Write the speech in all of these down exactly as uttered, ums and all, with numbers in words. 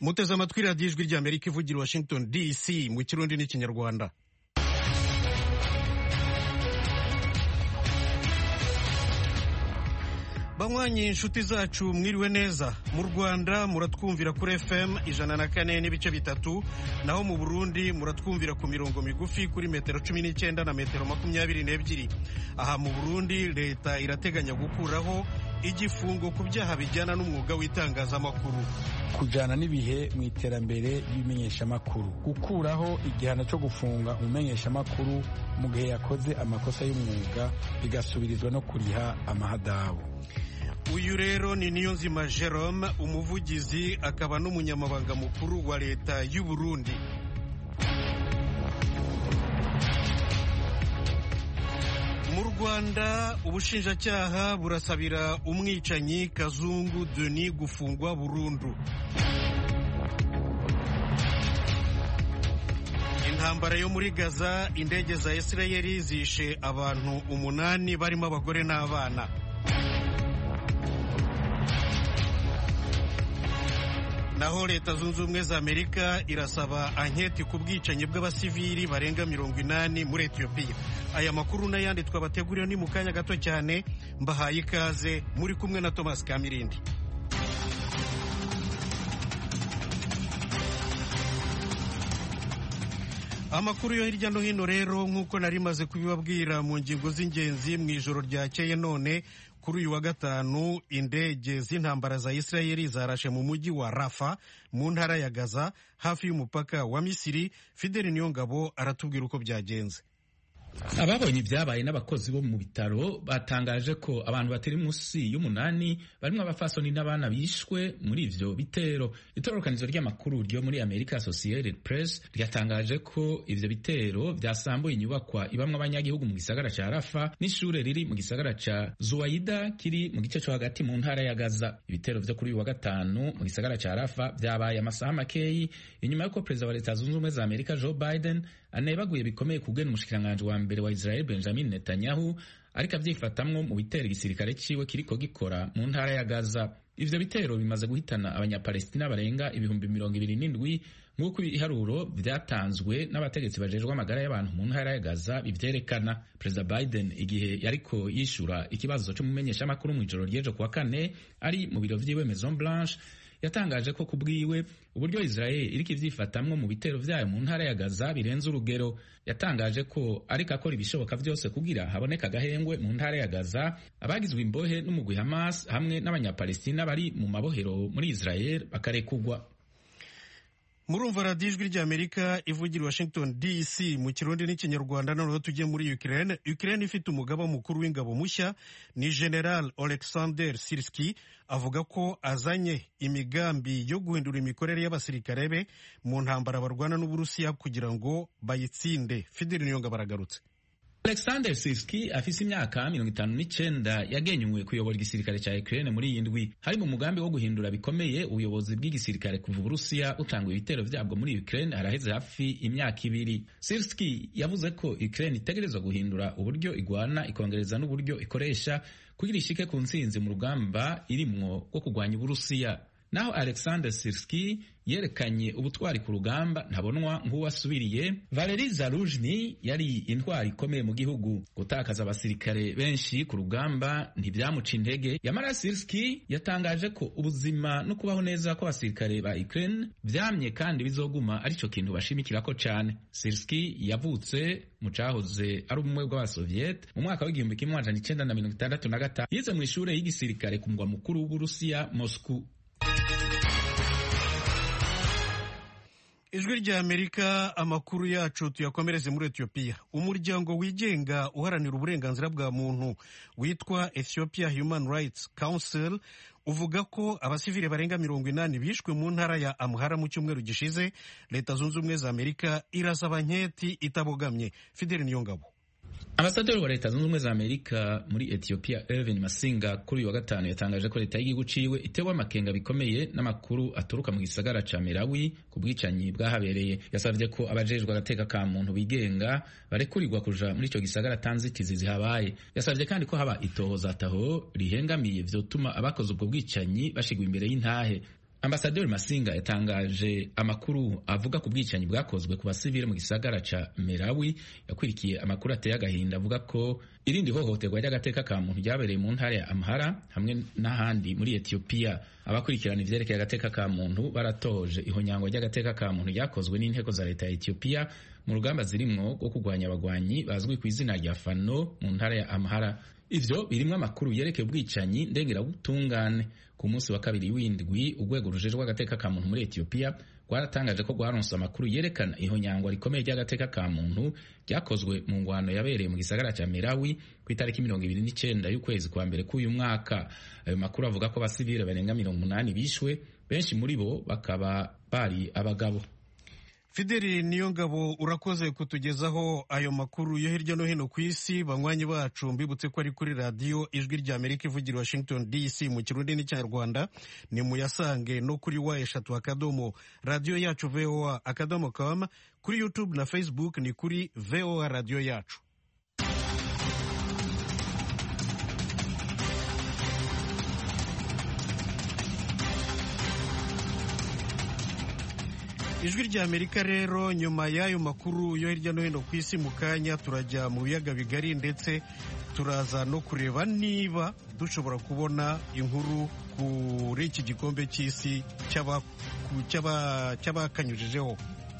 muteze amatwi radiyo ijwi ry'Amerika ivugira Washington D C mu kirundi n'ikinyarwanda. Banywanyi inshuti zacu mwiriwe neza. Mu Rwanda muratwumvira kuri F M ijana na kane n'ibice bitatu, naho mu Burundi muratwumvira ku mirongo migufi kuri metero cumi n'icyenda na metero makumyabiri n'ebyiri. Aha mu Burundi leta irateganya gukuraho igifungo ku byaha bijyana n'umwuga w'itangazamakuru, kujyana n'ibihe mu iterambere ry'imenyeshamakuru, gukuraho igihano cyo gufunga umumenyeshamakuru mu gihe yakoze amakosa y'umwuga bigasubirizwa no kuriha amahadabu. Uyu rero ni Niyonzima Jerome, umuvugizi akaba n'umunyamabanga mukuru wa leta y'u Burundi. Mu Rwanda ubushinjacyaha burasabira umwicanyi Kazungu Denis gufungwa burundu. Intambara yo muri Gaza, indege za Isirayeli zishe abantu umunani barimo abagore n'abana. Naho Leta Zunze Ubumwe za Amerika irasaba anketi ku bwicanyi bw'abasivili barenga mirongo inani muri Ethiopia. Aya makuru n'ayandi twabateguriye ni mu kanya gato cyane. Mbahaye ikaze, muri kumwe na Thomas Kamirindi. Amakuru yo hirya no hino rero nk'uko nari maze kubibabwira mu ngingo z'ingenzi mu ijoro ryakeye, none kuri uyu wa gatanu indege z'intambara za Isirayeli zarashe mu mujyi wa Rafa mu ntara ya Gaza hafi y'umupaka wa Misiri. Fidel Niyongabo aratubwira uko byagenze. Ababonye ibyabaye n'abakozi bo mu bitaro batangaje ko abantu batari munsi y'umunani barimo abafasoni n'abana bishwe muri ivyo bitero. Itororokanizo ry'amakuru ryo muri America Associated Press ryatangaje ko ivyo bitero byasambuye inyubakwa ibamwe abanyagihugu mu gisagara ca Rafa n'ishure riri mu gisagara ca Zuwaida kiri mu gice cyo hagati mu ntara ya Gaza. Ibitero vyo kuri uyu wa gatanu mu gisagara ca Rafa byabaye amasaha makeyi inyuma y'uko perezida wa Leta Zunze Ubumwe za Amerika Joe Biden anebaguye bikomeye kugena umushikiranganje wa mbere wa Israel Benjamin Netanyahu ariko avyifatamwo mu bitero igisirikare ciwe kiriko gikora mu ntara ya Gaza. Ivyo bitero bimaze guhitana abanyapalestina barenga ibihumbi mirongo ibiri n'indwi nk'uko ibiharuro vyatanzwe n'abategetsi bajejwe amagara y'abantu mu ntara ya Gaza bivyerekana. Perezida Biden igihe yariko yishura ikibazo cyo mumenyesha makuru mu ijoro ry'ejo kuwa kane ari mu biro vyiwe Maison Blanche, yatangaje ko kubwiwe uburyo Israel iriko ivyifatamwo mu bitero vyayo mu ntara ya Gaza birenze urugero. Yatangaje ko ariko akora ibishoboka vyose kugira haboneka agahengwe mu ntara ya Gaza, abagizwe imbohe n'umugwi Hamas hamwe n'abanyapalestina bari mu mabohero muri Israel bakarekugwa. Murumva radiyo ijwi ry'Amerika ivugira Washington D C mu kirundi n'ikinyarwanda. Noneho tujye muri Ukraine. Ukraine ifite umugaba mukuru w'ingabo mushya ni General Oleksandr Sirski, avuga ko azanye imigambi yo guhindura imikorere y'abasirikare be mu ntambara barwana n'Uburusiya kugira ngo bayitsinde. Fidel Niyonga baragarutse. Oleksandr Sirski afise imyaka mirongo itanu n'icenda yagenywe kuyobora igisirikare ca Ukraine muri iyi ndwi. Hari mu mugambi wo guhindura bikomeye ubuyobozi bw'igisirikare kuva Uburusiya utanguye ibitero vyabwo muri Ukraine haraheze hafi imyaka ibiri. Sirski yavuze ko Ukraine itegerezwa guhindura uburyo igwana ikongereza n'uburyo ikoresha kugira ishike ku ntsinzi mu rugamba irimwo rwo kugwanya Uburusiya. Naho Oleksandr Sirski yerekanye ubutwari ku rugamba ntabonwa nk'uwasubiriye. Valery Zaluzhny yari intwari ikomeye mu gihugu. Gutakaza abasirikare benshi ku rugamba ntibyamuca intege. Yamara Sirski yatangaje ko ubuzima no kubaho neza kw'abasirikare ba Ukraine vyamye kandi bizoguma arico kintu bashimikirako cane. Sirski yavutse mu cahoze ari ubumwe bw'abasoviet mu mwaka w'igihumbi kimwe amajana icenda na mirongo itandatu na gatanu. Yize mu ishure y'igisirikare ku mugwa mukuru w'Uburusiya Moscow. Ijwi rya Amerika, amakuru yacu tuyakomereze muri Ethiopia. Umuryango wigenga uharanira uburenganzira bwa muntu witwa Ethiopia Human Rights Council uvuga ko abasivile barenga mirongo inani bishwe mu ntara ya Amhara mu cyumweru gishize. Leta Zunze Ubumwe za Amerika irasaba nketi itabogamye. Fidel Niyongabo. Ambasaderi wa Leta Zunze Ubumwe za Amerika muri Ethiopia Irvin Masinga kuri uyu wa gatanu yatangaje ko leta y'igihugu ciwe itewe amakenga bikomeye n'amakuru aturuka mu gisagara ca Merawi ku bwicanyi bwahabereye. Yasavye ko abajejwe agateka ka muntu bigenga barekurirwa kuja muri ico gisagara tanzitizi zihabaye. Yasavye kandi ko haba itohoza taho rihengamiye vyotuma abakoze ubwo bwicanyi bashigwa imbere y'intahe. Ambasaderi Masinga yatangaje amakuru avuga ku bwicanyi bwakozwe ku basivile mu gisagara ca Merawi, yakwirikiye amakuru ateye agahinda avuga ko irindi hohoterwa ry'agateka ka muntu ryabereye mu ntara ya Amhara hamwe n'ahandi muri Ethiopia. Abakurikirana ivyerekeye agateka ka muntu baratoje ihonyangwa ry'agateka ka muntu ryakozwe n'inteko za leta ya Ethiopia mu rugamba zirimwo rwo kurwanya abagwanyi bazwi ku izina rya Fano mu ntara ya Amhara. Ivyo birimwo amakuru yerekeye ubwicanyi ndengerabutungane. Ku munsi wa kabiri w'indwi urwego rujejwe agateka ka muntu muri Ethiopia rwaratangaje ko rwaronse amakuru yerekana ihonyangwa rikomeye ry'agateka ka muntu ryakozwe mu ngwano yabereye mu gisagara cya Merawi ku itariki mirongo ibiri n'icenda y'ukwezi kwa mbere k'uyu mwaka. Ayo makuru avuga ko abasivile barenga mirongo umunani bishwe, benshi muri bo bakaba bari abagabo. Fideli Niyongabo, urakoze kutugezaho ayo makuru yo hirya no hino ku isi. Banywanyi bacu mbibutse ko ari kuri radiyo Ijwi rya Amerika ivugira Washington D C mu Kirundi n'Ikinyarwanda. Ni muyasange no kuri wa eshatu akadomo radiyo yacu V O A akadomo com, kuri YouTube na Facebook ni kuri V O A radiyo yacu. Ijwi rya Amerika rero, nyuma y'ayo makuru yo hirya no hino ku isi, mu kanya turajya mu biyaga bigari ndetse turaza no kureba niba dushobora kubona inkuru kuri iki gikombe cy'isi cy'abakanyujijeho.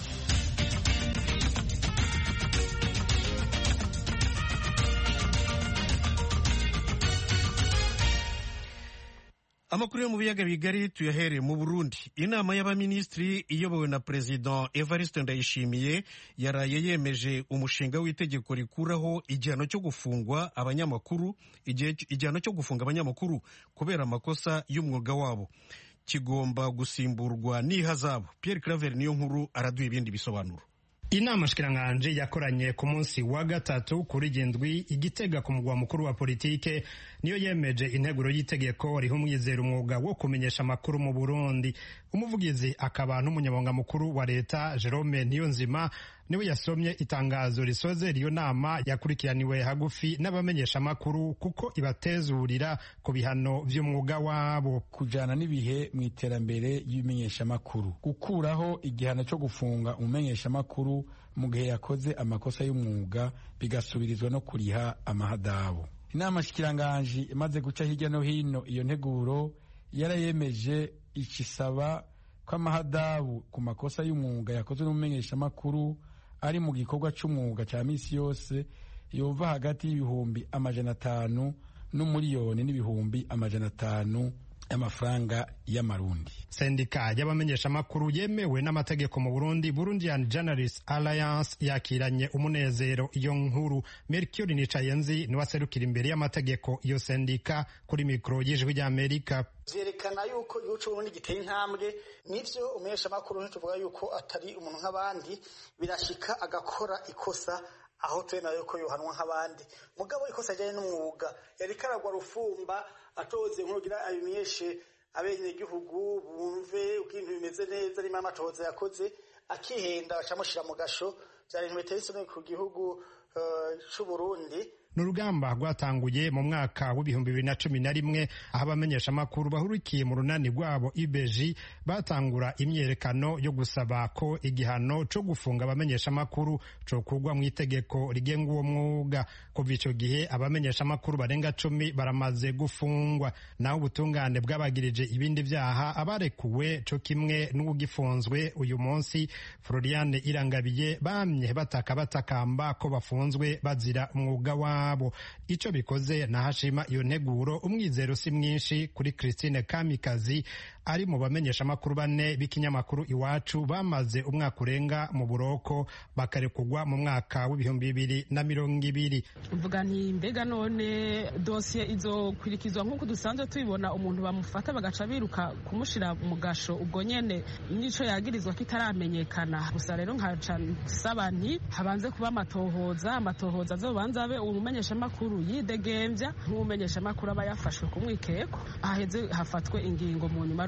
Amakuru yo mu biyaga bigari tuyahere mu Burundi. Inama y'abaminisitiri iyobowe na President Evariste Ndayishimiye yaraye yemeje umushinga w'itegeko rikuraho igihano cyo gufungwa abanyamakuru igihano cyo gufunga abanyamakuru kubera amakosa y'umwuga wabo. Kigomba gusimburwa n'ihazabu. Pierre Claver niyo nkuru araduha ibindi bisobanuro. Inama shikiranganje yakoranye ku munsi wa gatatu kuri gendwi Igitega ku mugwa mukuru wa politike niyo yemeje integuro y'itegeko riha umwizero umwuga wo kumenyesha amakuru mu Burundi. Umuvugizi akaba n'umunyamabanga mukuru wa leta Jerome Niyonzima niwe yasomye itangazo risoze riyo nama yakurikiraniwe hagufi n'abamenyesha amakuru kuko ibatezurira ku bihano vy'umwuga wabo, kujana n'ibihe mu iterambere y'ibimenyesha amakuru, gukuraho igihano cyo gufunga umumenyesha amakuru mu gihe yakoze amakosa y'umwuga bigasubirizwa no kuriha amahadabu. Inama shikiranganje imaze guca hirya no hino iyo nteguro yarayemeje ikisaba ko amahadabu ku makosa y'umwuga yakozwe n'umumenyesha amakuru ari mu gikorwa c'umwuga ca misi yose yova hagati y'ibihumbi amajana atanu n'umuriyoni n'ibihumbi amajana atanu y'amafaranga y'amarundi. Sendika y'abamenyesha amakuru yemewe n'amategeko mu Burundi, Burundian Journalists Alliance, yakiranye umunezero iyo nkuru. Mercure Nicayenzi niwe aserukira imbere y'amategeko iyo sendika kuri mikro y'Ijwi rya Amerika. Vyerekana yuko igihugu c'Uburundi giteye intambwe, nivyo umumenyesha amakuru ntituvuga yuko atari umuntu nk'abandi, birashika agakora ikosa aho twena yuko yohanwa nk'abandi, mugabo ikosa ajanye n'umwuga yari karagwa rufumba atoze nkugira abimenyeshe abenye gihugu bumve ukintu bimeze neza, ari mama atoze yakoze akihenda acamushira mu gasho. Byari ntibeteye isoni ku gihugu uh, c'u Burundi. N'urugamba rwatanguye mu mwaka w'ibihumbi bibiri na cumi na rimwe aho abamenyesha amakuru bahurikiye mu runani rwabo I B J batangura imyerekano yo gusaba ko igihano co gufunga abamenyesha amakuru co kugwa mu itegeko rigenga uwo mwuga. Kuva ico gihe abamenyesha amakuru barenga cumi baramaze gufungwa, naho ubutungane bwabagirije ibindi vyaha abarekuwe co kimwe n'ugifunzwe uyu munsi. Floriane Irangabiye bamye bataka batakamba ko bafunzwe bazira umwuga wa abo. Ico bikoze nahashima iyo nteguro umwizero si mwinshi kuri Christine Kamikazi ari mu bamenyesha amakuru bane b'ikinyamakuru Iwacu bamaze umwaka urenga mu buroko bakarekugwa mu mwaka w'ibihumbi bibiri na mirongo ibiri. Mvuga nti mbega none dossier izokwirikizwa nk'uko dusanzwe tubibona, umuntu bamufata bagaca biruka kumushira mu gasho ubwo nyene nico yagirizwa kitaramenyekana. Gusa rero nkaca saba nti habanze kuba amatohoza amatohoza azobanza abe umumenyesha amakuru yidegemvya nk'umumenyesha amakuru aba yafashwe kumwikeko, aheze hafatwe ingingo mu nyuma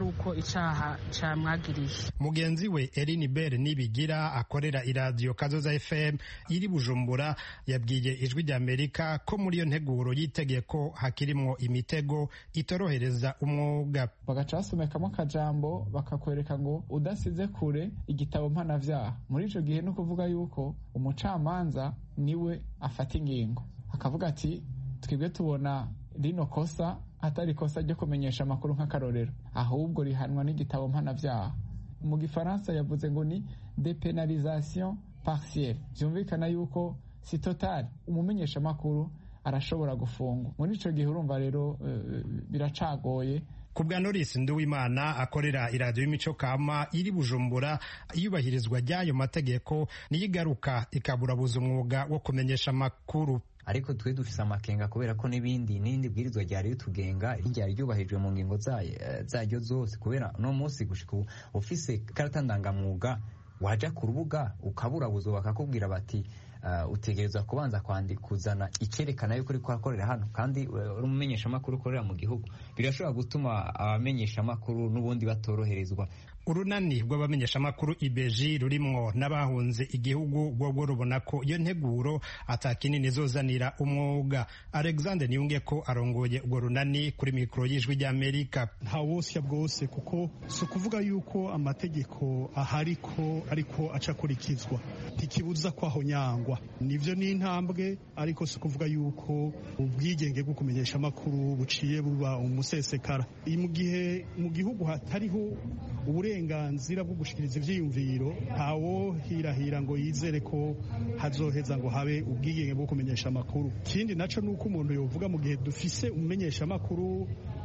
yuko icaha camwagiriye. Mugenzi we Eline Bell Nibigira akorera iradiyo Kazoza F M iri Bujumbura yabwiye Ijwi ry'Amerika ko muri iyo nteguro y'itegeko hakirimwo imitego itorohereza umwuga. Bagaca basomekamo akajambo bakakwereka ngo udasize kure igitabo mpanavyaha. Muri ico gihe no kuvuga yuko umucamanza niwe afata ingingo akavuga ati twebwe tubona rino kosa atari kosa ryo kumenyesha amakuru nk'akarorero, ahubwo rihanwa n'igitabo mpanavyaha. Mu gifaransa yavuze ngo ni depenalisation partielle, byumvikana yuko si total, umumenyesha amakuru arashobora gufungwa. Muri ico gihe urumva rero uh, biracagoye. Kubwa Norris Nduwimana akorera iradiyo y'imico kama iri Bujumbura, iyubahirizwa ry'ayo mategeko niyigaruka ikaburabuza umwuga wo kumenyesha amakuru. Ariko twe dufise amakenga kubera ko n'ibindi n'indi bwirizwa ryari ritugenga ryari ryubahijwe mu ngingo zaryo zose, kubera no munsi gushika ufise karata ndangamwuga waja ku rubuga ukaburabuzo bakakubwira bati Uh, utegerezwa kubanza kwandikuzana icerekana yuko uri kwakorera hano kandi uri umumenyesha amakuru ukorera mu gihugu. Birashobora gutuma abamenyesha amakuru n'ubundi batoroherezwa. Urunani rw'abamenyesha amakuru I B J rurimwo n'abahunze igihugu rwo rubona ko iyo nteguro atakinini zozanira umwuga. Alexander Niyunge ko arongoye urwo runani kuri mikro y'Ijwi ry'Amerika. Nta wosya bwose kuko so kuvuga yuko amategeko ahariko ariko acakurikizwa ntikibuza kwaho nyangwa. Nivyo ni intambwe, ariko si kuvuga yuko ubwigenge bwo kumenyesha amakuru buciye buba umusesekara. Mu gihe mu gihugu hatariho uburenganzira bwo gushikiriza ivyiyumviro, ntawo hirahira ngo yizere ko hazoheza ngo habe ubwigenge bwo kumenyesha amakuru. Kindi naco nuko umuntu yovuga mu gihe dufise umumenyesha amakuru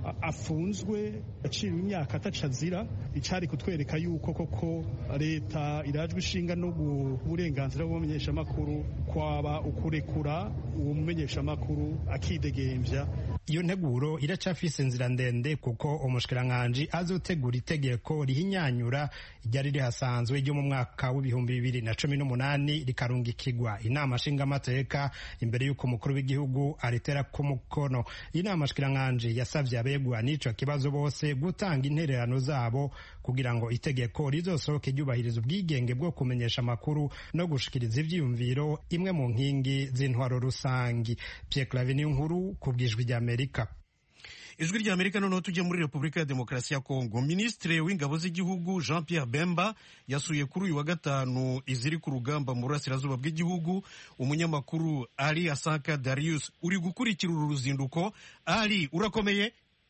afunzwe aciriwe imyaka atacazira, icari kutwereka yuko koko leta irajwe ishinga no uburenganzira bw'umumenyesha amakuru kwaba ukurekura uwo mumenyesha amakuru akidegemvya. Iyo nteguro iracafise inzira ndende kuko umushikiranganje azotegura itegeko rihinyanyura ryari rihasanzwe ryo mu mwaka w'ibihumbi bibiri na cumi n'umunani rikarungikirwa inama nshingamateka imbere y'uko umukuru w'igihugu aritera ku mukono. Inama shikiranganje yasavye abegwa n'ico kibazo bose gutanga intererano zabo kugira ngo itegeko rizosohoke ryubahiriza ubwigenge bwo kumenyesha amakuru no gushikiriza ivyiyumviro, imwe mu nkingi z'intwaro rusangi. Pierre Claver Niyonkuru kubwijwi rya Amerika. Ijwi rya Amerika noneho tujye muri Republika ya Demokarasi ya Kongo. Ministre w'ingabo z'igihugu Jean Pierre Bemba yasuye kuri uyu wa gatanu iziri ku rugamba mu burasirazuba bw'igihugu. Umunyamakuru Ali Asanka Darius uri gukurikira uru ruzinduko. Ali, urakomeye?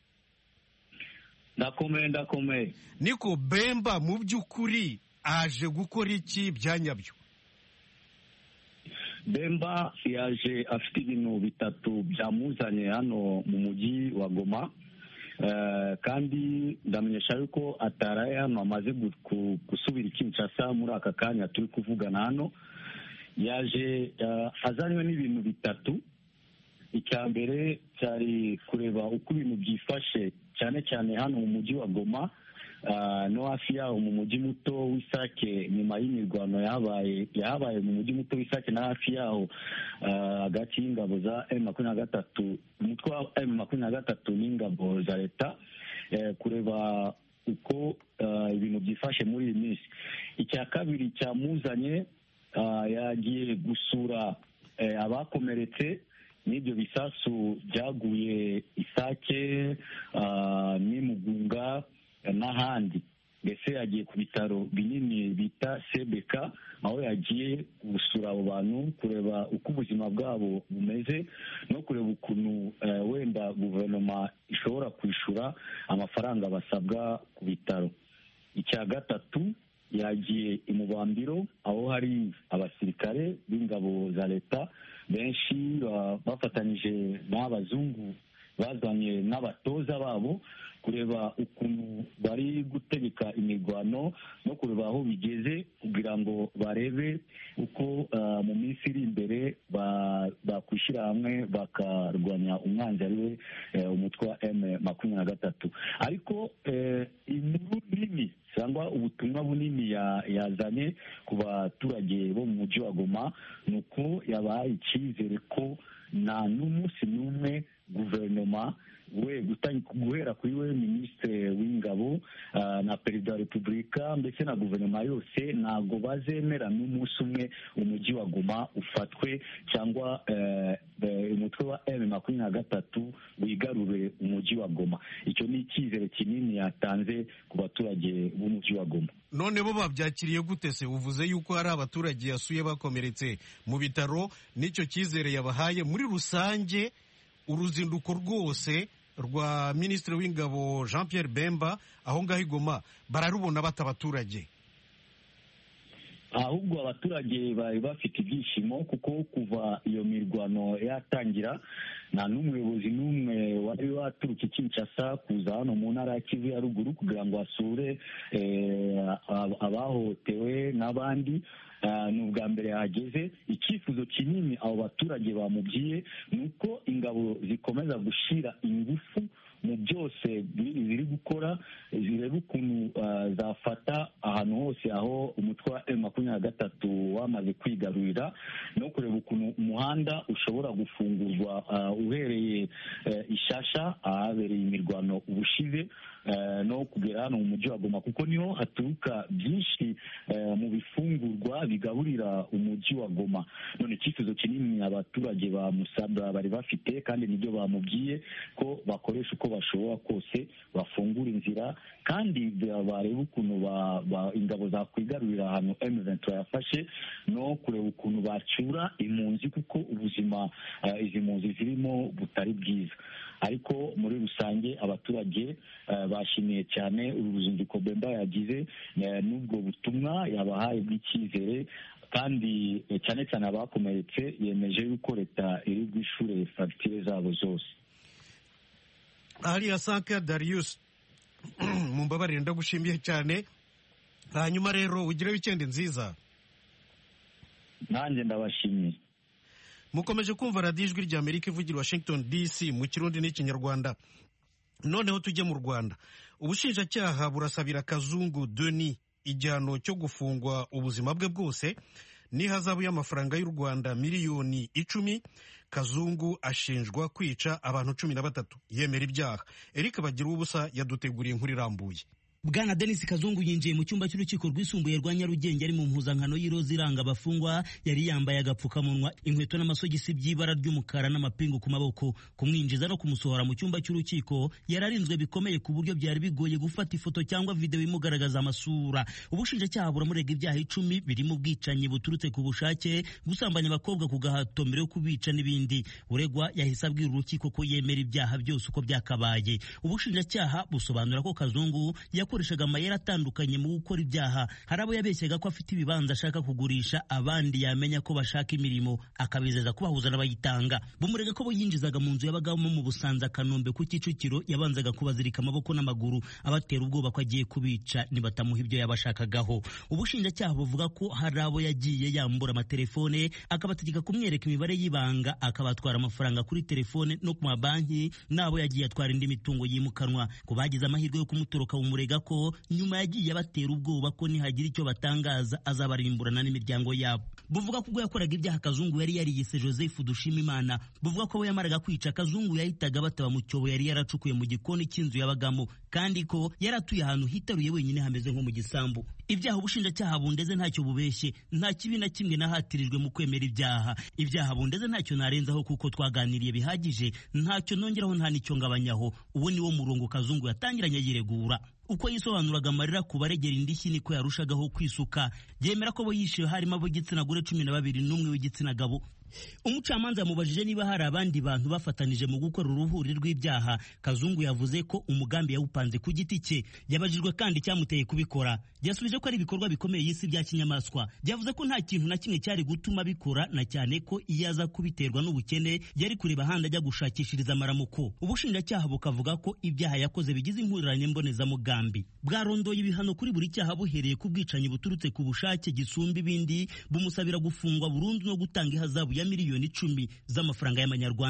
Ndakomeye ndakomeye. Niko Bemba mu by'ukuri aje gukora iki byanyabyo? Bemba yaje afite ibintu bitatu byamuzanye hano mu mujyi wa Goma, uh, kandi ndamenyesha yuko ataraye hano amaze gusubira Kinshasa muri aka kanya turi kuvugana hano. Yaje uh, azanywe n'ibintu bitatu. Icya mbere cyari kureba uko ibintu byifashe cyane cyane hano mu mujyi wa Goma, Uh, no hafi yaho mu mujyi muto w'Isake nyuma y'imirwano yabaye yabaye mu mujyi muto w'Isake na hafi yaho hagati uh, y'ingabo za M makumyabiri na gatatu umutwe wa M makumyabiri na gatatu n'ingabo za leta, uh, kureba uko uh, ibintu byifashe muri iyi minsi. Icya kabiri cyamuzanye, uh, yagiye gusura uh, abakomeretse n'ibyo bisasu byaguye Isake, uh, n'Imugunga n'ahandi. Mbese yagiye ku bitaro binini bita Sebeka, aho yagiye gusura abo bantu, kureba uko ubuzima bwabo bumeze no kureba ukuntu uh, wenda guverinoma ishobora kwishura amafaranga basabwa ku bitaro. Icya gatatu yagiye imubambiro, aho hari abasirikare b'ingabo za leta benshi uh, bafatanyije n'abazungu bazanye n'abatoza babo, kureba ukuntu bari gutegeka imirwano no kureba aho bigeze kugira ngo barebe uko uh, mu minsi iri imbere bakwishyira ba hamwe bakarwanya umwanzi ari we uh, umutwe wa M makumyabiri na gatatu. Ariko inkuru uh, nini cyangwa ubutumwa bunini yazanye ku baturage bo mu mujyi wa Goma ni uko yabaye icyizere ko nta n'umunsi n'umwe guverinoma we guhera kuri we minisitiri w'ingabo na perezida wa repubulika mbese na guverinoma yose ntabwo bazemera n'umunsi umwe umujyi wa Goma ufatwe cyangwa umutwe wa emu makumyabiri na gatatu wigarure umujyi wa Goma. Icyo ni icyizere kinini yatanze ku baturage b'umujyi wa Goma. None bo babyakiriye gute se? Uvuze yuko hari abaturage yasuye bakomeretse mu bitaro, n'icyo cyizere yabahaye. Muri rusange uruzinduko rwose rwa minisitiri w'ingabo Jean Pierre Bemba aho ngaho i Goma bararubona bata abaturage? Ahubwo abaturage bari bafite ibyishimo kuko kuva iyo mirwano yatangira nta n'umuyobozi n'umwe wari waturuka Kinshasa kuza hano mu ntara ya Kivu ya ruguru kugira ngo asure abahohotewe n'abandi. Ni ubwa mbere yahageze. Icyifuzo kinini abo baturage bamubwiye ni uko ingabo zikomeza gushyira ingufu mu byose ziri gukora, zireba ukuntu zafata ahantu hose aho umutwe wa emu makumyabiri na gatatu wamaze kwigarurira, no kureba ukuntu umuhanda ushobora gufungurwa uhereye Ishasha ahabereye imirwano ubushize no kugera hano mu mujyi wa Goma, kuko niho haturuka byinshi mu bifungurwa bigaburira umujyi wa Goma. None icyifuzo kinini abaturage ba Musabwa bari bafite, kandi nibyo bamubwiye ko bakoresha uko bashobora kose bafungura inzira, kandi bareba ukuntu ingabo zakwigarurira ahantu emu ventura yafashe, no kureba ukuntu bacyura impunzi kuko ubuzima izi mpunzi zirimo butari bwiza. Ariko muri rusange abaturage bashimiye cyane uru ruzinduko Bemba yagize n'ubwo butumwa yabahaye bw'icyizere, kandi cyane cyane abakomeretse yemeje yuko leta iri bwishure fagitire zabo zose. Aliya Sanka Darius, mumbabarire ndagushimiye cyane. Hanyuma rero ugire weekend nziza. Nanjye ndabashimiye. Mukomeje kumva radiyo ijwi rya Amerika ivugira Washington D C mu Kirundi n'Ikinyarwanda. Noneho tujye mu Rwanda. Ubushinjacyaha burasabira Kazungu Denis igihano cyo gufungwa ubuzima bwe bwose n'ihazabu y'amafaranga y'u Rwanda miliyoni icumi. Kazungu ashinjwa kwica abantu cumi na batatu. Yemera ibyaha. Eric Bagiruwubusa yaduteguriye inkuru irambuye. Bwana Denis Kazungu yinjiye mu cyumba cy'urukiko rwisumbuye rwa Nyarugenge ari mu mpuzankano y'iroza iranga abafungwa. Yari yambaye agapfukamunwa, inkweto n'amasogisi by'ibara ry'umukara n'amapingu ku maboko. Kumwinjiza no kumusohora mu cyumba cy'urukiko yararinzwe bikomeye ku buryo byari bigoye gufata ifoto cyangwa video imugaragaza amasura. Ubushinjacyaha buramurega ibyaha icumi birimo ubwicanyi buturutse ku bushake, gusambanya abakobwa ku gahato mbere yo kubica n'ibindi. Uregwa yahise abwira urukiko ko yemera ibyaha byose uko byakabaye. Ubushinjacyaha busobanura ko Kazungu yakoreshaga amayeri atandukanye mu gukora ibyaha. Hari abo yabeshyaga ko afite ibibanza ashaka kugurisha, abandi yamenya ko bashaka imirimo akabizeza kubahuza n'abayitanga. Bumurega ko bo yinjizaga mu nzu yabagamo mu Busanza Kanombe ku Kicukiro, yabanzaga kubazirika amaboko n'amaguru abatera ubwoba ko agiye kubica nibatamuha ibyo yabashakagaho. Ubushinjacyaha buvuga ko hari abo yagiye yambura amatelefone, akabategeka kumwereka imibare y'ibanga, akabatwara amafaranga kuri telefone no ku mabanki, nabo yagiye atwara indi mitungo yimukanwa. Ku bagize amahirwe yo kumutoroka bumurega ko nyuma yagiye abatera ubwoba ko nihagira icyo batangaza azabarimburana n'imiryango yabo. Buvuga ko ubwo yakoraga ibyaha Kazungu yari yariyise Joseph Dushimimana. Buvuga ko abo yamaraga kwica Kazungu yahitaga bataba mu cyobo yari yaracukuye mu gikoni cy'inzu yabagamo, kandi ko yaratuye ahantu hitaruye wenyine hameze nko mu gisambu. Ibyaha ubushinjacyaha bundeze ntacyo bubeshye, nta kibi na kimwe nahatirijwe mu kwemera ibyaha. Ibyaha bundeze ntacyo narenzaho kuko twaganiriye bihagije, ntacyo nongeraho nta nicyo ngabanyaho. Uwo ni wo murongo Kazungu yatangiranye yiregura. Uko yisobanuraga amarira ku baregera indishyi niko yarushagaho kwisuka. Yemera ko bo yishiwe harimo ab'igitsina gore cumi na babiri n'umwe w'igitsina gabo. Umucamanza yamubajije niba hari abandi bantu bafatanije mu gukora uruhuri rw'ibyaha. Kazungu yavuze ko umugambi yawupanze ku giti cye. Yabajijwe kandi cyamuteye kubikora. Yasubije ko ari ibikorwa bikomeye y'isi bya kinyamaswa. Yavuze ko nta kintu na kimwe cyari gutuma bikora, na cyane ko iyo aza kubiterwa n'ubukene yari kureba ahandi ajya gushakishiriza amaramuko. Ubushinjacyaha bukavuga ko ibyaha yakoze bigize impurirane mbonezamugambi. Bwarondoye ibihano kuri buri cyaha buhereye ku bwicanyi buturutse ku bushake gisumba ibindi, bumusabira gufungwa burundu no gutanga ihazabu ya miliyoni icumi z'amafaranga y'amanyarwanda.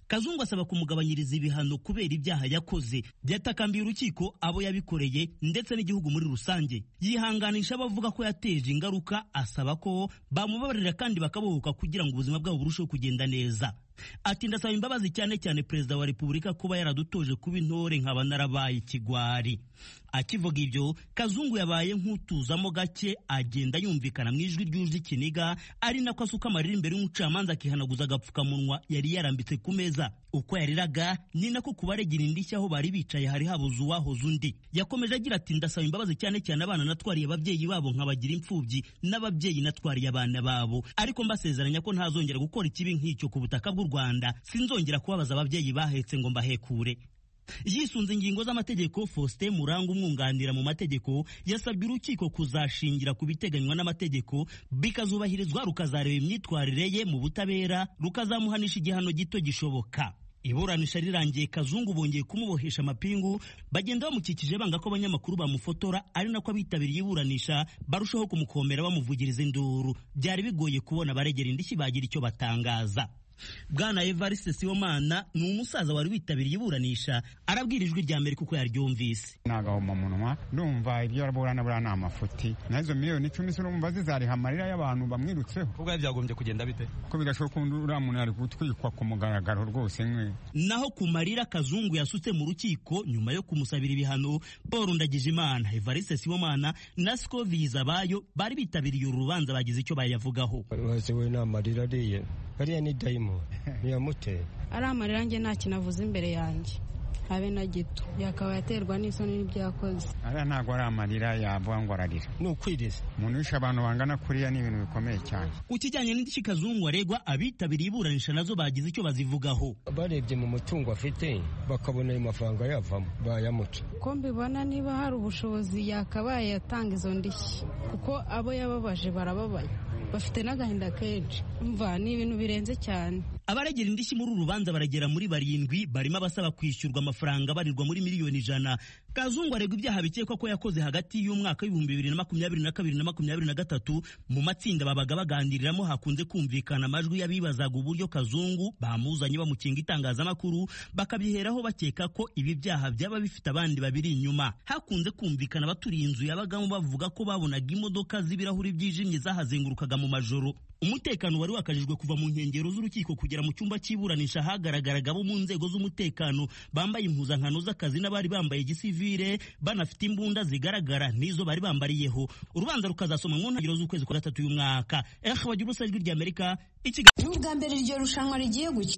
Kazungu asaba kumugabanyiriza ibihano kubera ibyaha yakoze. Byatakambiye urukiko abo yabikoreye ndetse n'igihugu muri rusange. Yihanganisha abavuga ko yateje ingaruka, asaba ko bamubabarira kandi bakabohoka kugira ngo ubuzima bwabo burusheho kugenda neza. Ati ndasaba imbabazi cyane cyane Perezida wa Repubulika kuba yaradutoje kuba intore nkaba narabaye ikigwari. Akivuga ibyo, Kazungu yabaye nk'utuzamo gake, agenda yumvikana mu ijwi ryuje ikiniga, ari nako asuka amarira imbere y'umucamanza akihanaguza agapfukamunwa yari yarambitse ku meza. Uko yariraga ni nako kubaregera indishyi aho bari bicaye hari habuze uwahoze undi. Yakomeje agira ati ndasaba imbabazi cyane cyane abana natwariye ababyeyi babo nkabagira imfubyi, n'ababyeyi natwariye abana babo, ariko mbasezeranya ko ntazongera gukora ikibi nk'icyo ku butaka bw'u Rwanda. Sinzongera kubabaza ababyeyi bahetse ngo mbahekure. Yisunze ingingo z'amategeko, Faustin Muranga umwunganira mu mategeko yasabye urukiko kuzashingira ku biteganywa n'amategeko bikazubahirizwa, rukazareba imyitwarire ye mu butabera, rukazamuhanisha igihano gito gishoboka. Iburanisha rirangiye, Kazungu bongeye kumubohesha amapingu, bagenda bamukikije banga ko abanyamakuru bamufotora, ari nako abitabiriye iburanisha barushaho kumukomera bamuvugiriza induru. Byari bigoye kubona abaregera indishyi bagira icyo batangaza. Bwana Evariste Sibomana ni umusaza wari witabiriye iburanisha, arabwira ijwi rya Amerika uko yaryumvise. Nagahoma munwa ndumva iryo araburana burana amafuti nazo miliyoni icumi se numva zizariha amarira y'abantu bamwirutseho. Ubwo byagombye kugenda bite ko bigashoboka uriya muntu ari gutwikwa ku mugaragaro rwose mwe. Naho ku marira Kazungu yasutse mu rukiko nyuma yo kumusabira ibihano, Paul Ndagijimana, Evariste Sibomana na Scoviza bayo bari bitabiriye urubanza bagize icyo bayavugaho. Wasewe na marira ariye bariya ni dayimo ntiyamuteye. Ari amarira njye nta kintu avuze imbere yanjye habe na gito, yakaba yaterwa n'isoni n'ibyakoze. Ariya ntabwo ari amarira yavuga ngo ararira, ni ukwiriza. Umuntu wishe abantu bangana kuriya ni ibintu bikomeye cyane. Ku kijyanye n'indishyi Kazungu aregwa, abitabiriye iburanisha nazo bagize icyo bazivugaho. Barebye mu mutungo afite bakabona ayo mafaranga yavamo bayamuca. Ko mbibona niba hari ubushobozi yakabaye yatanga izo ndishyi, kuko abo yababaje barababaye, bafite n'agahinda kenshi. Umva ni ibintu birenze cyane. Abaregera indishyi muri uru rubanza baragera muri barindwi, barimo abasaba kwishyurwa amafaranga barirwa muri miliyoni ijana. Kazungu aregwa ibyaha bikekwa ko yakoze hagati y'umwaka w'ibihumbi bibiri na makumyabiri na kabiri na makumyabiri na gatatu. Mu matsinda babaga baganiriramo hakunze kumvikana amajwi y'abibazaga uburyo Kazungu bamuzanye bamukinga itangazamakuru, bakabyiheraho bakeka ko ibi byaha byaba bifite abandi babiri inyuma. Hakunze kumvikana abaturiye inzu yabagamo bavuga ko babonaga imodoka z'ibirahuri byijimye zahazengurukaga mu majoro. Umutekano wari wakajijwe kuva mu nkengero z'urukiko kugera mu cyumba cy'iburanisha. Hagaragaraga abo mu nzego z'umutekano bambaye impuzankano z'akazi n'abari bambaye gisivile banafite imbunda zigaragara n'izo bari bambariyeho. Urubanza rukazasoma mu ntangiriro z'ukwezi kwa gatatu y'umwaka. Eh bagira urusa ijwi rya Amerika ikigali. Ubwa mbere iryo rushanwa rigiye gukina.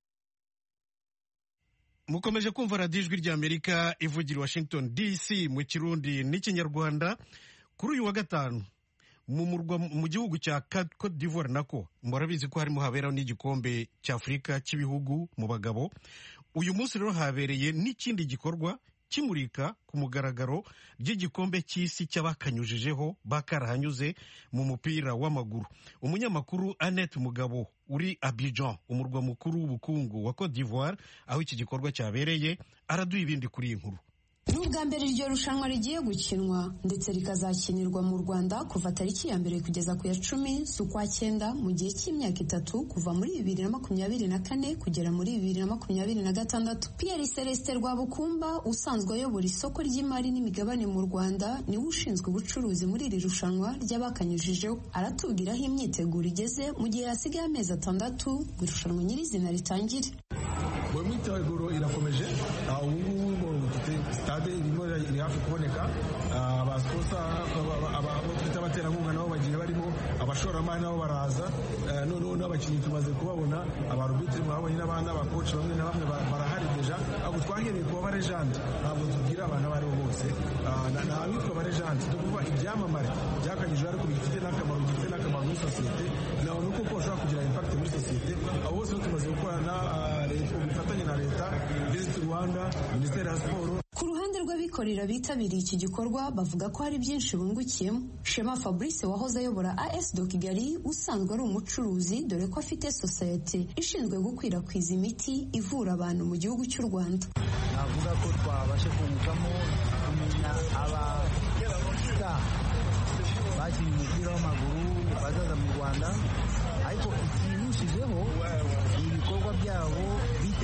Mukomeje kumva radiyo ijwi rya Amerika ivugira Washington D C mu Kirundi n'ikinyarwanda. Kuri uyu wa gatanu mu murwa mu gihugu cya Cote d'Ivoire nako murabizi ko harimo haberaho n'igikombe cy'Afurika cy'ibihugu mu bagabo. Uyu munsi rero habereye n'ikindi gikorwa kimurika ku mugaragaro ry'igikombe cy'isi cy'abakanyujijeho bakarahanyuze mu mupira w'amaguru. Umunyamakuru Annette Mugabo uri Abidjan, umurwa mukuru w'ubukungu wa Cote d'Ivoire, aho iki gikorwa cyabereye, araduha ibindi kuri iyi nkuru. Ni ubwa mbere iryo rushanwa rigiye gukinwa ndetse rikazakinirwa mu Rwanda kuva tariki ya mbere kugeza ku ya cumi z'ukwa cyenda mu gihe cy'imyaka itatu kuva muri bibiri na makumyabiri na kane kugera muri bibiri na makumyabiri na gatandatu. Pierre Celestin Rwabukumba usanzwe ayobora isoko ry'imari n'imigabane mu Rwanda niwe ushinzwe ubucuruzi muri iri rushanwa ry'abakanyujijeho. Aratubwira aho imyiteguro igeze mu gihe hasigaye amezi atandatu ngo irushanwa nyirizina ritangire. Imyiteguro irakomeje, ubu stade irimo iri hafi kuboneka, abasposa abo twita abaterankunga nabo bagiye barimo, abashoramari nabo baraza, noneho n'abakinnyi tumaze kubabona, abarubitiri mwabonye n'abandi abakoci bamwe na bamwe barahari deja. Abo twahereye kuba barejante, ntabwo tubwira abantu abo aribo bose, ni abitwa barejante, tukuvuga ibyamamare byakanyije ariko bifite n'akamaro gifite n'akamaro muri sosiyete, naho nuko ko bashobora kugira impact muri sosiyete. Abo bose tumaze gukorana leta bifatanye na leta, Visit Rwanda, Minisiteri ya Siporo. Ku ruhande rw'abikorera bitabiriye iki gikorwa bavuga ko hari byinshi bungukiyemo. Shema Fabrice wahoze ayobora A S do Kigali usanzwe ari umucuruzi dore ko afite sosiyete ishinzwe gukwirakwiza imiti ivura abantu mu gihugu cy'u Rwanda. Navuga ko twabashe kungukamo kumenya abasita bakinnye umupira w'amaguru bazaza mu Rwanda, ariko ikinishijeho ibikorwa byabo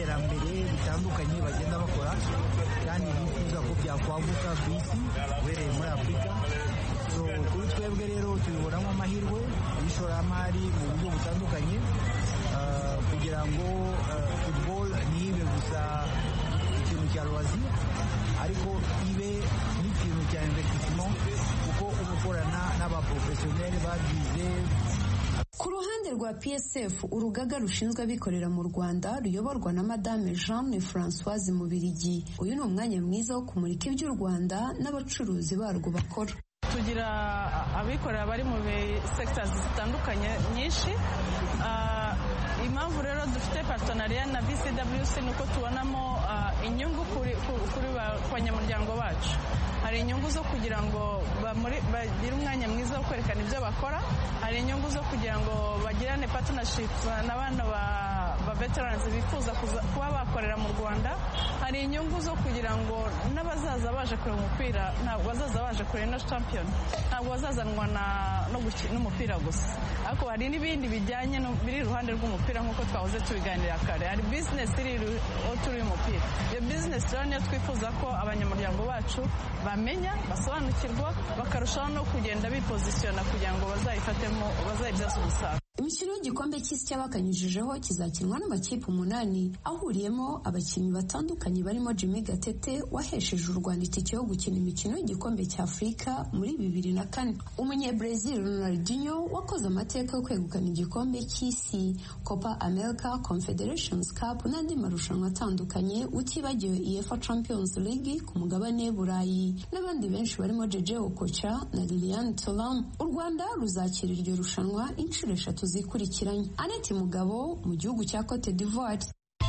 bitandukanye bagenda bakora kandi bifuza ko byakwaguka ku isi uhereye muri afurika. Kuri twebwe rero tubibonamo amahirwe y'ishoramari mu buryo butandukanye kugira ngo football ntibe gusa ikintu cya loisir ariko ibe n'ikintu cya investissement kuko uba ukorana n'abaprofesiyoneri babyize. Ku ruhande rwa P S F, urugaga rushinzwe abikorera mu Rwanda ruyoborwa na Madame Jeanne Françoise Mubirigi, uyu ni umwanya mwiza wo kumurika iby'u Rwanda n'abacuruzi barwo bakora. Tugira abikorera bari mu sectors zitandukanye nyinshi. Impamvu rero dufite partenariat na B C W C nuko tubonamo inyungu kuri banyamuryango bacu. Hari inyungu zo kugira ngo bagire umwanya mwiza wo kwerekana ibyo bakora, hari inyungu zo kugira ngo bagirane partnership n'abana ba veterans bifuza kuba bakorera mu Rwanda, hari inyungu zo kugira ngo n'abazaza baje kureba umupira ntabwo bazaza baje kureba no champion, ntabwo bazazanwa n'umupira gusa, ariko hari n'ibindi bijyanye biri iruhande rw'umupira nk'uko twahoze tubiganira kare. Hari business iri turi umupira, iyo business rero niyo twifuza ko abanyamuryango bacu bamenya, basobanukirwa, bakarushaho no kugenda bipozisiyona kugira ngo bazayifatemo, bazayibyaze umusaruro. Imikino y'igikombe cy'isi cy'abakanyujijeho kizakinwa n'amakipe umunani ahuriyemo abakinnyi batandukanye barimo Jimmy Gatete wahesheje u Rwanda itike yo gukina imikino y'igikombe cya Afurika muri bibiri na kane, Umunyabrazil Ronaldinho wakoze amateka yo kwegukana igikombe cy'isi, Copa America, Confederations Cup n'andi marushanwa atandukanye, utibagiwe UEFA Champions League ku mugabane Burayi, n'abandi benshi barimo Jeje Okocha na Liliane Thuram. U Rwanda ruzakira iryo rushanwa inshuro eshatu zikurikiranye. Annette Mugabo mu gihugu cya Cote d'Ivoire.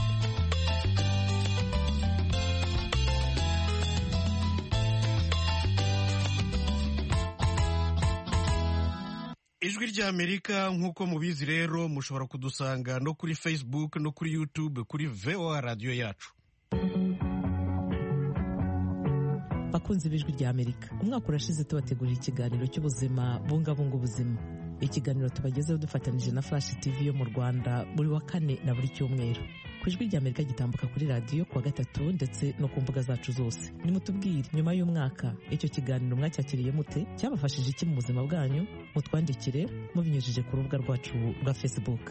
Ijwi ry'Amerika nk'uko mubizi rero mushobora kudusanga no kuri Facebook no kuri YouTube kuri V O A radio yacu. Bakunzi b'Ijwi ry'Amerika, umwaka urashize tubategurira ikiganiro cy'ubuzima bungabunga ubuzima. Ikiganiro tubagezeho dufatanije na Flash T V yo mu Rwanda buri wa kane na buri cyumweru. Ku Ijwi ry'Amerika gitambuka kuri radio kuwa gatatu ndetse no ku mbuga zacu zose. Nimutubwire nyuma y'umwaka icyo kiganiro mwacyakiriye mute, cyabafashije iki mu buzima bwanyu? Mutwandikire mubinyujije ku rubuga rwacu rwa Facebook.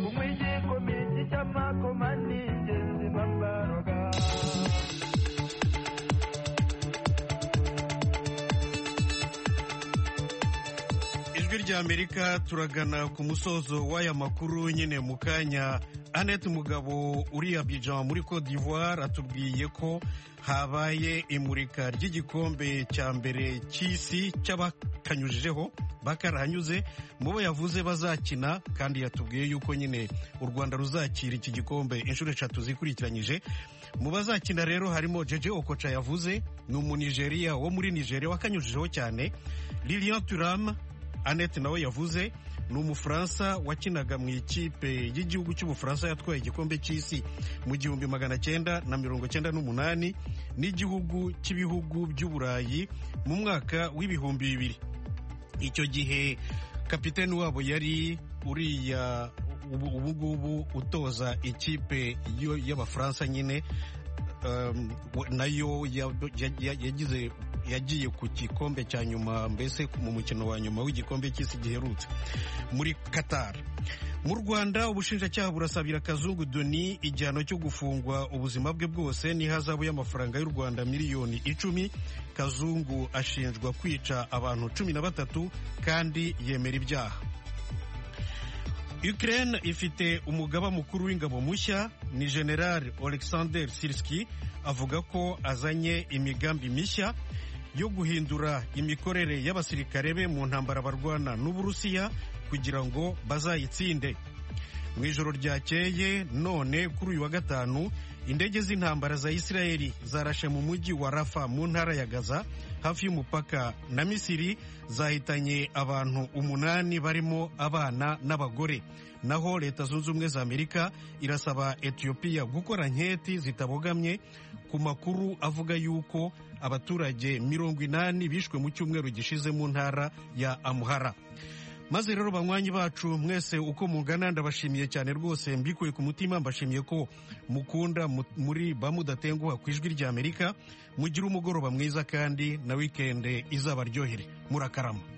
Ijwi ry'Amerika turagana ku musozo w'aya makuru nyine mu kanya. Annette Mugabo uri Abidjan muri Cote d'Ivoire atubwiye ko habaye imurika ry'igikombe cya mbere cy'isi cy'abakanyujijeho bakarahanyuze mu bo yavuze bazakina, kandi yatubwiye yuko nyine u Rwanda ruzakira iki gikombe inshuro eshatu zikurikiranyije. Mu bazakina rero harimo Jeje Okocha yavuze, ni umunigeria wo muri Nigeria wakanyujijeho cyane. Liliane Thuram Annette nawe yavuze, ni umufaransa wakinaga mu ikipe y'igihugu cy'Ubufaransa yatwaye igikombe cy'isi mu gihumbi magana cyenda na mirongo cyenda n'umunani n'igihugu cy'ibihugu by'Uburayi mu mwaka w'ibihumbi bibiri. Icyo gihe kapiteni wabo yari uriya ubu ngubu utoza ikipe y'Abafaransa nyine, um, nayo yagize yagiye ku gikombe cya nyuma, mbese mu mukino wa nyuma w'igikombe cy'isi giherutse muri Qatar. Mu Rwanda ubushinjacyaha burasabira Kazungu Doni igihano cyo gufungwa ubuzima bwe bwose n'ihazabu y'amafaranga y'u Rwanda miliyoni icumi. Kazungu ashinjwa kwica abantu cumi na batatu kandi yemera ibyaha. Ukraine ifite umugaba mukuru w'ingabo mushya, ni General Alexander Sirski. Avuga ko azanye imigambi mishya yo guhindura imikorere y'abasirikare be mu ntambara barwana n'Uburusiya kugira ngo bazayitsinde. Mu ijoro ryakeye none kuri uyu wa gatanu, indege z'intambara za Isiraheli zarashe mu mujyi wa Rafa mu ntara ya Gaza hafi y'umupaka na Misiri, zahitanye abantu umunani barimo abana n'abagore. Naho Leta Zunze Ubumwe za Amerika irasaba Ethiopia gukora nketi zitabogamye ku makuru avuga yuko abaturage mirongo inani bishwe mu cyumweru gishize mu ntara ya Amhara. maze rero banywanyi bacu mwese uko mungana ndabashimiye cyane rwose mbikuye ku mutima, mbashimiye ko mukunda muri bamudatenguha ku ijwi ry'Amerika. Mugire umugoroba mwiza kandi na wikende izabaryohere. Murakarama.